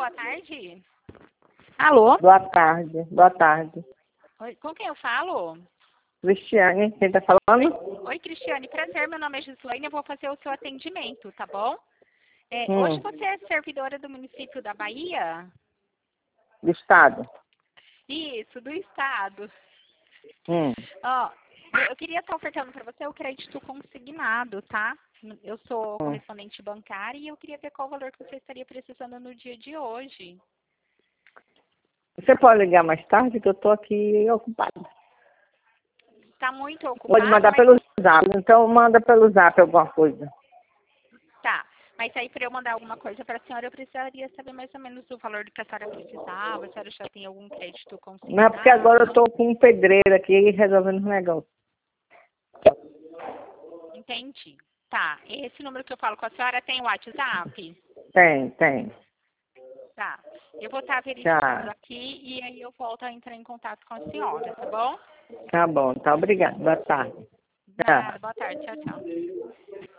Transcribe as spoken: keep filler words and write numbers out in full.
boa tarde. Alô? Boa tarde, boa tarde. Oi, com quem eu falo? Cristiane, quem tá falando? Oi, Cristiane, prazer, meu nome é Gislaine, eu vou fazer o seu atendimento, tá bom? É, Hum. Hoje você é servidora do município da Bahia? Do estado. Isso, do estado. Hum. Ó, eu queria estar ofertando para você o crédito consignado, tá? Eu sou Hum. correspondente bancária e eu queria ver qual o valor que você estaria precisando no dia de hoje. Você pode ligar mais tarde que eu tô aqui ocupada. Tá muito ocupado? Pode mandar mas... pelo zap, então manda pelo zap alguma coisa. Tá, mas aí para eu mandar alguma coisa para a senhora, eu precisaria saber mais ou menos o valor do que a senhora precisava, a senhora já tem algum crédito consignado? Não é porque agora eu tô com um pedreiro aqui resolvendo um negócio. Entendi. Tá, esse número que eu falo com a senhora tem WhatsApp? Tem, tem. Tá, eu vou estar verificando Tá. aqui e aí eu volto a entrar em contato com a senhora, tá bom? Tá bom, tá, obrigada. Boa tarde. Tchau. Nada, boa tarde, tchau, tchau.